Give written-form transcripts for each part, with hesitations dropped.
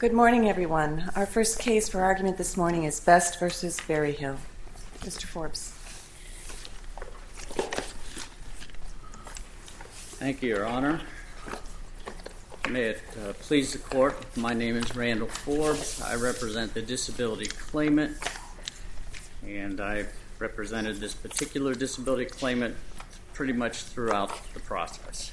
Good morning, everyone. Our first case for argument this morning is Best v. Berryhill. Mr. Forbes. Thank you, Your Honor. May it please the Court, my name is Randall Forbes. I represent the disability claimant, and I've represented this particular disability claimant pretty much throughout the process.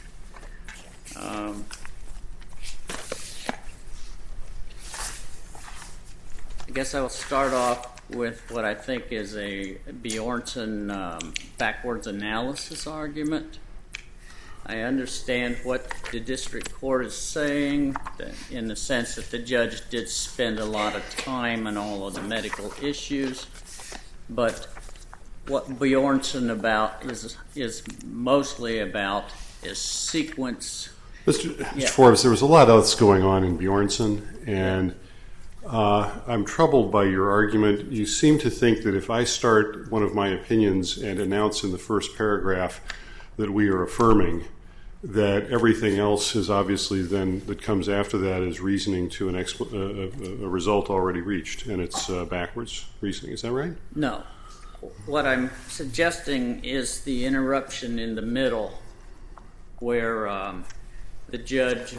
I guess I will start off with what I think is a Bjornsson backwards analysis argument. I understand what the district court is saying in the sense that the judge did spend a lot of time on all of the medical issues, but what Bjornsson is mostly about is sequence. Mr. Forbes, there was a lot else going on in Bjornsson, and I'm troubled by your argument. You seem to think that if I start one of my opinions and announce in the first paragraph that we are affirming, that everything else is obviously then that comes after that is reasoning to a result already reached, and it's backwards reasoning. Is that right? No. What I'm suggesting is the interruption in the middle where the judge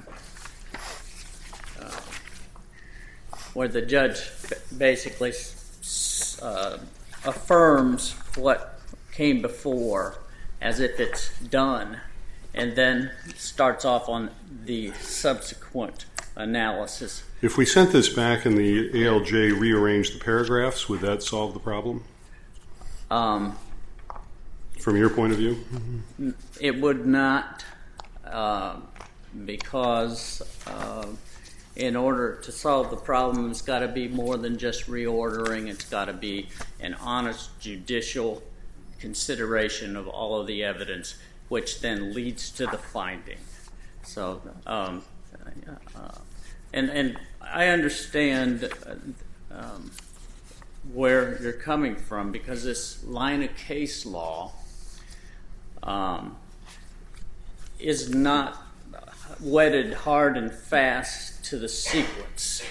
basically affirms what came before as if it's done, and then starts off on the subsequent analysis. If we sent this back and the ALJ rearranged the paragraphs, would that solve the problem? From your point of view? It would not, because in order to solve the problem, it's got to be more than just reordering. It's got to be an honest judicial consideration of all of the evidence, which then leads to the finding. So, and I understand where you're coming from, because this line of case law is not wedded hard and fast to the sequence,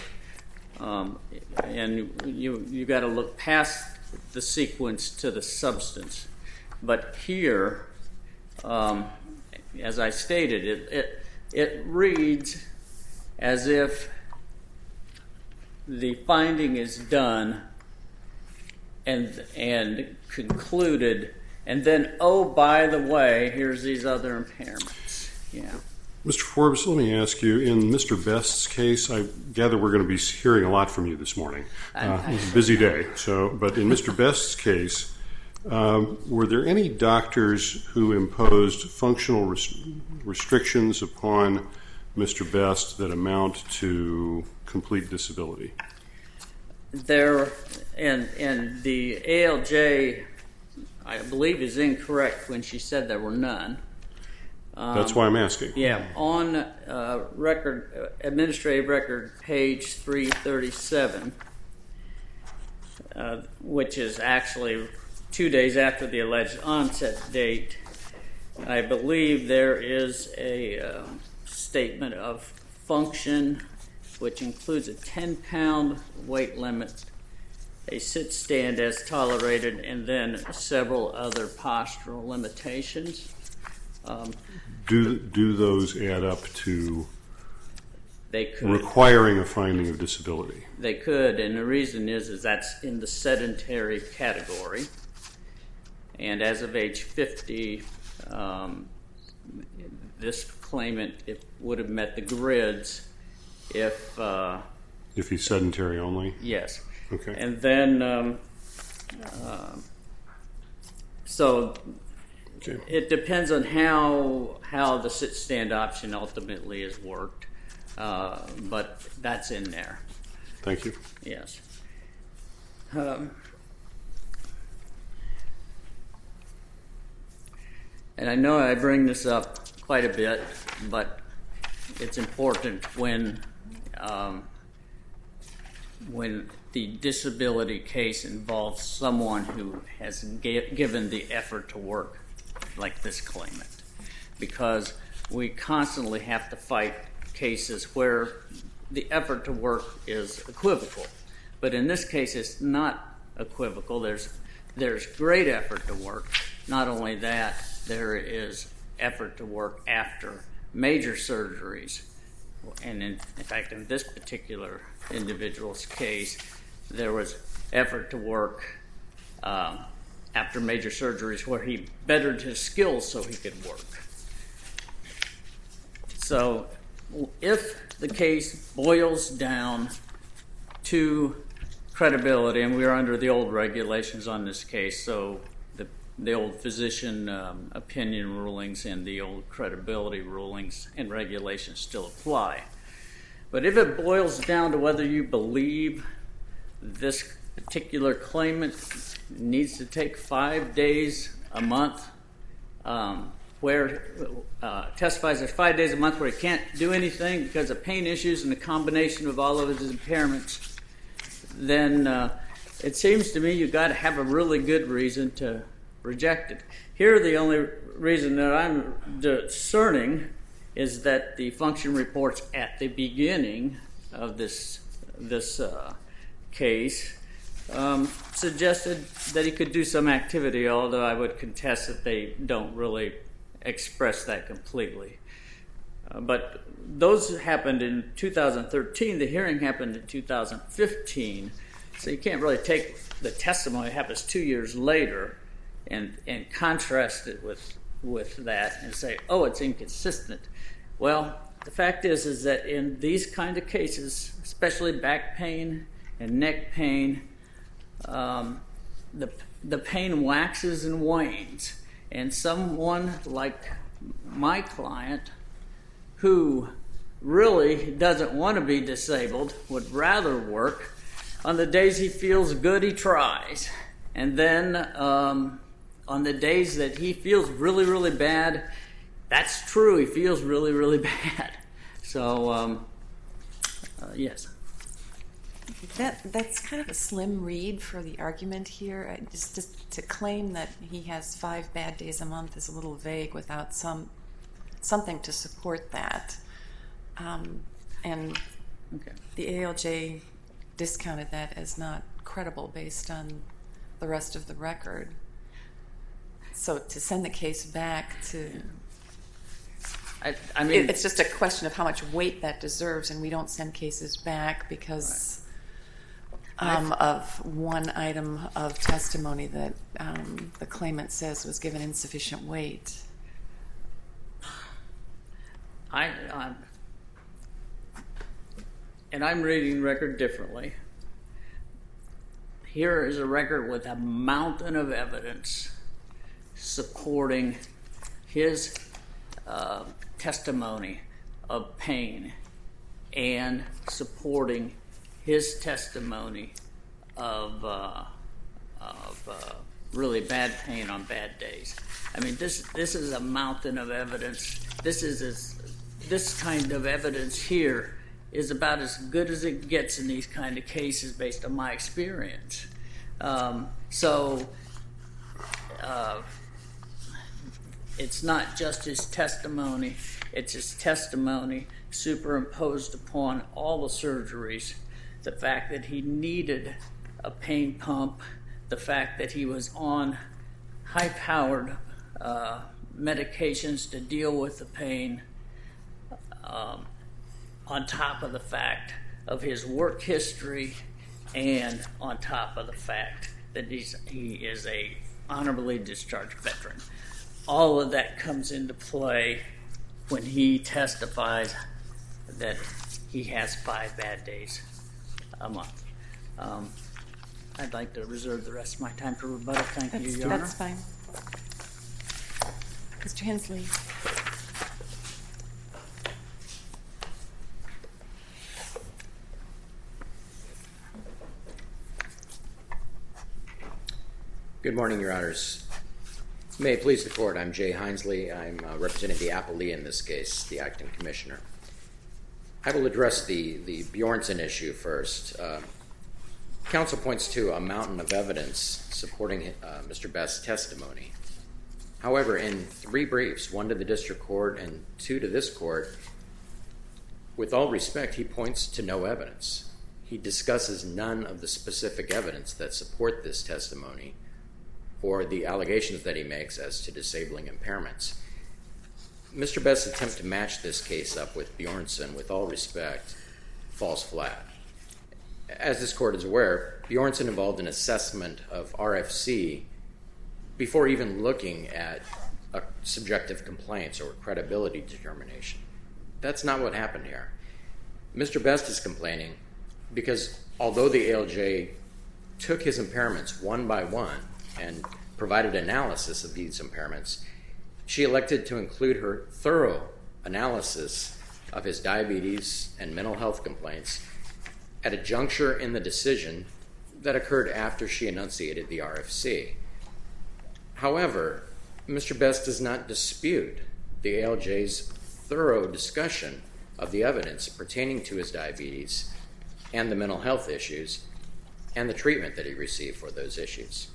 and you got to look past the sequence to the substance. But here, as I stated, it reads as if the finding is done and concluded, and then, oh, by the way, here's these other impairments. Yeah. Mr. Forbes, let me ask you, in Mr. Best's case, I gather we're going to be hearing a lot from you this morning. It's a busy day. But in Mr. Best's case, were there any doctors who imposed functional restrictions upon Mr. Best that amount to complete disability? There, and the ALJ, I believe, is incorrect when she said there were none. That's why I'm asking. Yeah, on administrative record page 337, which is actually 2 days after the alleged onset date, I believe there is a statement of function which includes a 10-pound weight limit, a sit-stand as tolerated, and then several other postural limitations. Do those add up to requiring a finding of disability? They could, and the reason is that's in the sedentary category. And as of age 50, this claimant would have met the grids if he's sedentary only? Yes. Okay. And then, so okay. It depends on how the sit-stand option ultimately is worked, but that's in there. Thank you. Yes. And I know I bring this up quite a bit, but it's important when the disability case involves someone who has given the effort to work, like this claimant, because we constantly have to fight cases where the effort to work is equivocal. But in this case, it's not equivocal. There's great effort to work. Not only that, there is effort to work after major surgeries. And in fact, in this particular individual's case, there was effort to work after major surgeries where he bettered his skills so he could work. So if the case boils down to credibility, and we are under the old regulations on this case, so the old physician opinion rulings and the old credibility rulings and regulations still apply. But if it boils down to whether you believe this particular claimant needs to take 5 days a month, where testifies there's 5 days a month where he can't do anything because of pain issues and the combination of all of his impairments, then it seems to me you've got to have a really good reason to reject it. Here, the only reason that I'm discerning is that the function reports at the beginning of this case suggested that he could do some activity, although I would contest that they don't really express that completely. But those happened in 2013. The hearing happened in 2015. So you can't really take the testimony that happens 2 years later and contrast it with that and say, oh, it's inconsistent. Well, the fact is that in these kind of cases, especially back pain and neck pain, the pain waxes and wanes. And someone like my client who really doesn't want to be disabled would rather work. On the days he feels good, he tries. And then on the days that he feels really, really bad, that's true, he feels really, really bad. So, yes. That's kind of a slim read for the argument here. Just to claim that he has 5 bad days a month is a little vague without something to support that. And Okay. the ALJ discounted that as not credible based on the rest of the record. So to send the case back to... I mean, it's just a question of how much weight that deserves, and we don't send cases back because of one item of testimony that the claimant says was given insufficient weight. And I'm reading the record differently. Here is a record with a mountain of evidence supporting his testimony of pain and supporting his testimony of really bad pain on bad days. I mean, this is a mountain of evidence. This kind of evidence here is about as good as it gets in these kind of cases based on my experience. It's not just his testimony, it's his testimony superimposed upon all the surgeries, the fact that he needed a pain pump, the fact that he was on high-powered medications to deal with the pain, on top of the fact of his work history, and on top of the fact that he is a honorably discharged veteran. All of that comes into play when he testifies that he has 5 bad days a month. I'd like to reserve the rest of my time for rebuttal. Thank you, Your Honor. That's fine. Mr. Hensley. Good morning, Your Honors. May it please the Court, I'm Jay Hinesley. I'm representing the appellee in this case, the acting commissioner. I will address the Bjornson issue first. Counsel points to a mountain of evidence supporting Mr. Best's testimony. However, in 3 briefs, 1 to the district court and 2 to this court, with all respect, he points to no evidence. He discusses none of the specific evidence that support this testimony or the allegations that he makes as to disabling impairments. Mr. Best's attempt to match this case up with Bjornsson, with all respect, falls flat. As this court is aware, Bjornsson involved an assessment of RFC before even looking at subjective complaints or credibility determination. That's not what happened here. Mr. Best is complaining because although the ALJ took his impairments one by one and provided analysis of these impairments, she elected to include her thorough analysis of his diabetes and mental health complaints at a juncture in the decision that occurred after she enunciated the RFC. However, Mr. Best does not dispute the ALJ's thorough discussion of the evidence pertaining to his diabetes and the mental health issues and the treatment that he received for those issues.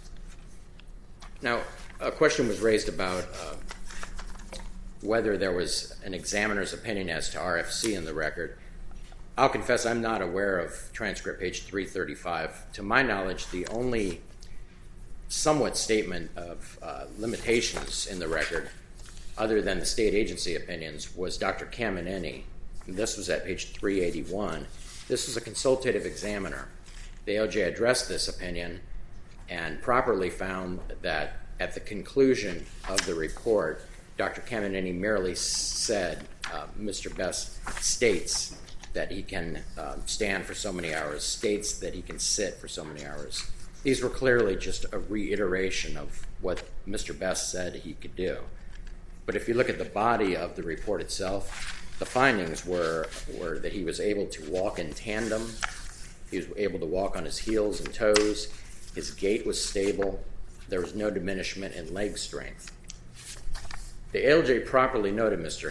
Now, a question was raised about whether there was an examiner's opinion as to RFC in the record. I'll confess I'm not aware of transcript page 335. To my knowledge, the only somewhat statement of limitations in the record, other than the state agency opinions, was Dr. Camineni. This was at page 381. This was a consultative examiner. The ALJ addressed this opinion and properly found that at the conclusion of the report, Dr. Camineni merely said, Mr. Best states that he can stand for so many hours, states that he can sit for so many hours. These were clearly just a reiteration of what Mr. Best said he could do. But if you look at the body of the report itself, the findings were that he was able to walk in tandem, he was able to walk on his heels and toes, his gait was stable, there was no diminishment in leg strength. The ALJ properly noted Mr.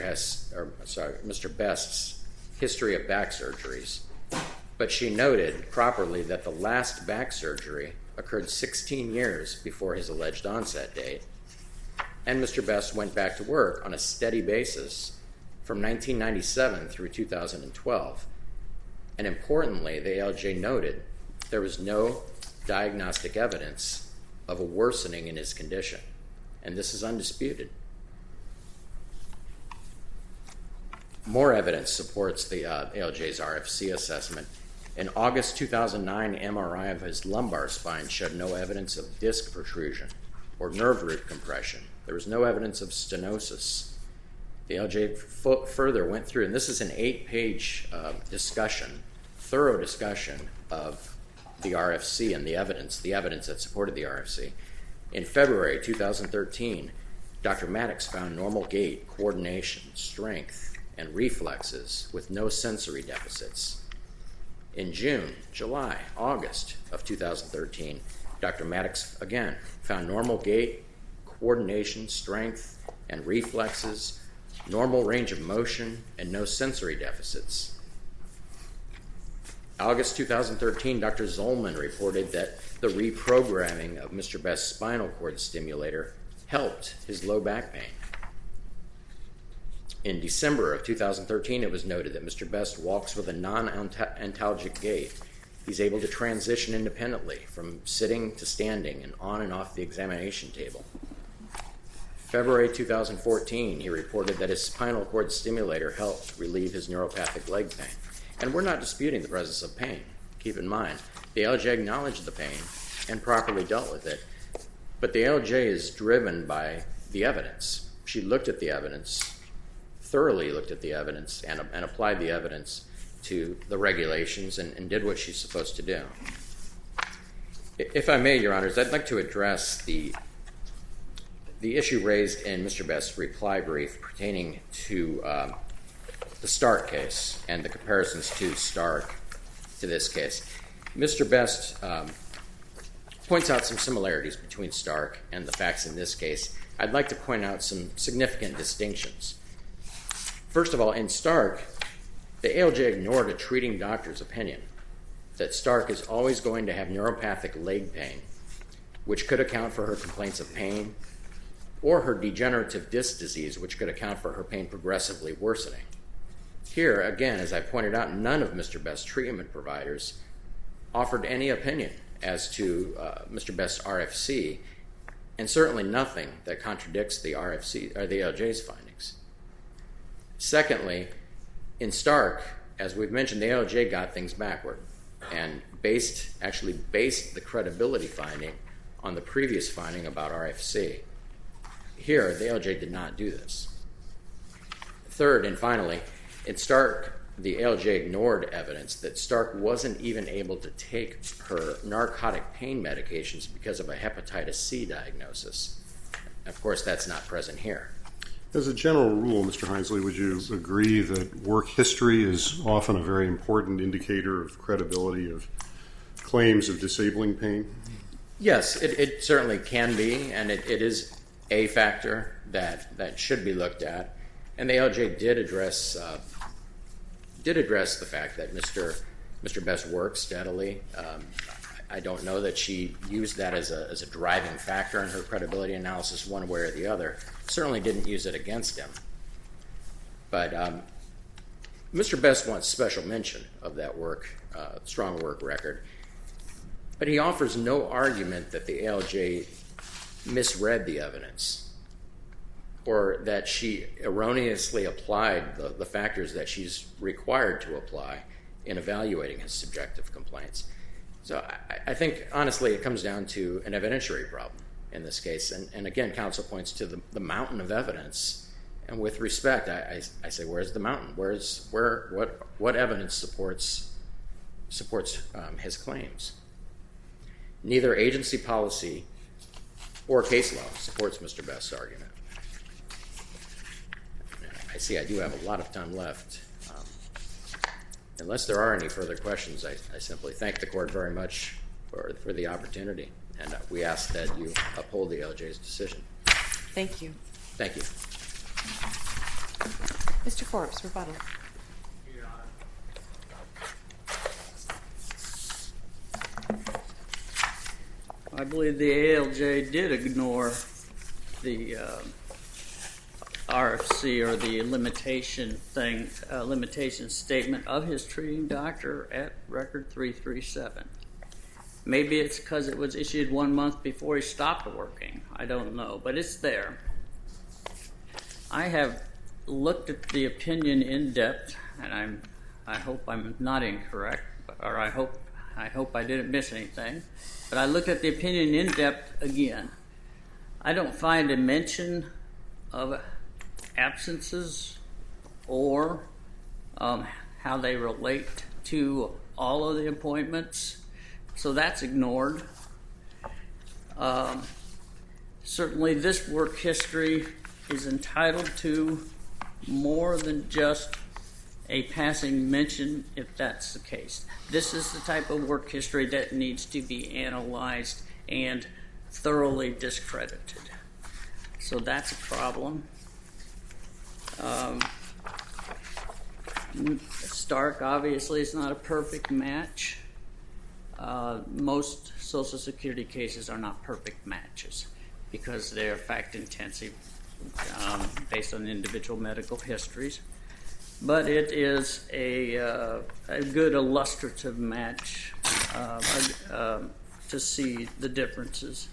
Best's history of back surgeries, but she noted properly that the last back surgery occurred 16 years before his alleged onset date, and Mr. Best went back to work on a steady basis from 1997 through 2012. And importantly, the ALJ noted there was no diagnostic evidence of a worsening in his condition, and this is undisputed. More evidence supports the ALJ's RFC assessment. In August 2009, MRI of his lumbar spine showed no evidence of disc protrusion or nerve root compression. There was no evidence of stenosis. The ALJ further went through, and this is an 8-page discussion, thorough discussion of the RFC and the evidence that supported the RFC. In February 2013, Dr. Maddox found normal gait, coordination, strength, and reflexes with no sensory deficits. In June, July, August of 2013, Dr. Maddox again found normal gait, coordination, strength, and reflexes, normal range of motion, and no sensory deficits. August 2013, Dr. Zollman reported that the reprogramming of Mr. Best's spinal cord stimulator helped his low back pain. In December of 2013, it was noted that Mr. Best walks with a non-antalgic gait. He's able to transition independently from sitting to standing and on and off the examination table. February 2014, he reported that his spinal cord stimulator helped relieve his neuropathic leg pain. And we're not disputing the presence of pain. Keep in mind, the ALJ acknowledged the pain and properly dealt with it. But the ALJ is driven by the evidence. She looked at the evidence, thoroughly looked at the evidence, and applied the evidence to the regulations and did what she's supposed to do. If I may, Your Honors, I'd like to address the issue raised in Mr. Best's reply brief pertaining to the Stark case and the comparisons to Stark to this case. Mr. Best points out some similarities between Stark and the facts in this case. I'd like to point out some significant distinctions. First of all, in Stark, the ALJ ignored a treating doctor's opinion that Stark is always going to have neuropathic leg pain, which could account for her complaints of pain, or her degenerative disc disease, which could account for her pain progressively worsening. Here, again, as I pointed out, none of Mr. Best's treatment providers offered any opinion as to Mr. Best's RFC, and certainly nothing that contradicts the RFC or the ALJ's findings. Secondly, in Stark, as we've mentioned, the ALJ got things backward and actually based the credibility finding on the previous finding about RFC. Here, the ALJ did not do this. Third, and finally, in Stark, the ALJ ignored evidence that Stark wasn't even able to take her narcotic pain medications because of a hepatitis C diagnosis. Of course, that's not present here. As a general rule, Mr. Hinesley, would you agree that work history is often a very important indicator of credibility of claims of disabling pain? Yes, it certainly can be, and it is a factor that should be looked at. And the ALJ did address the fact that Mr. Best worked steadily. I don't know that she used that as a driving factor in her credibility analysis one way or the other. Certainly didn't use it against him. But Mr. Best wants special mention of that strong work record. But he offers no argument that the ALJ misread the evidence or that she erroneously applied the factors that she's required to apply in evaluating his subjective complaints. So I think, honestly, it comes down to an evidentiary problem in this case. And again, counsel points to the mountain of evidence. And with respect, I say, where's the mountain? What evidence supports his claims? Neither agency policy or case law supports Mr. Best's argument. I see I do have a lot of time left. Unless there are any further questions, I simply thank the court very much for the opportunity, and we ask that you uphold the ALJ's decision. Thank you. Thank you. Mr. Forbes, rebuttal. I believe the ALJ did ignore the RFC or the limitation statement of his treating doctor at record 337. Maybe it's because it was issued 1 month before he stopped working. I don't know, but it's there. I have looked at the opinion in depth, and I hope I'm not incorrect, or I hope I didn't miss anything. But I looked at the opinion in depth again. I don't find a mention of absences or how they relate to all of the appointments. So that's ignored. Certainly this work history is entitled to more than just a passing mention if that's the case. This is the type of work history that needs to be analyzed and thoroughly discredited. So that's a problem. Stark obviously is not a perfect match. Most Social Security cases are not perfect matches because they're fact-intensive based on individual medical histories. But it is a good illustrative match to see the differences.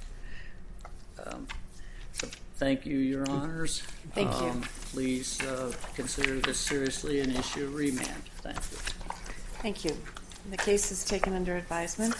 So thank you, Your Honors. Thank you. Please consider this seriously and issue a remand. Thank you. Thank you. The case is taken under advisement.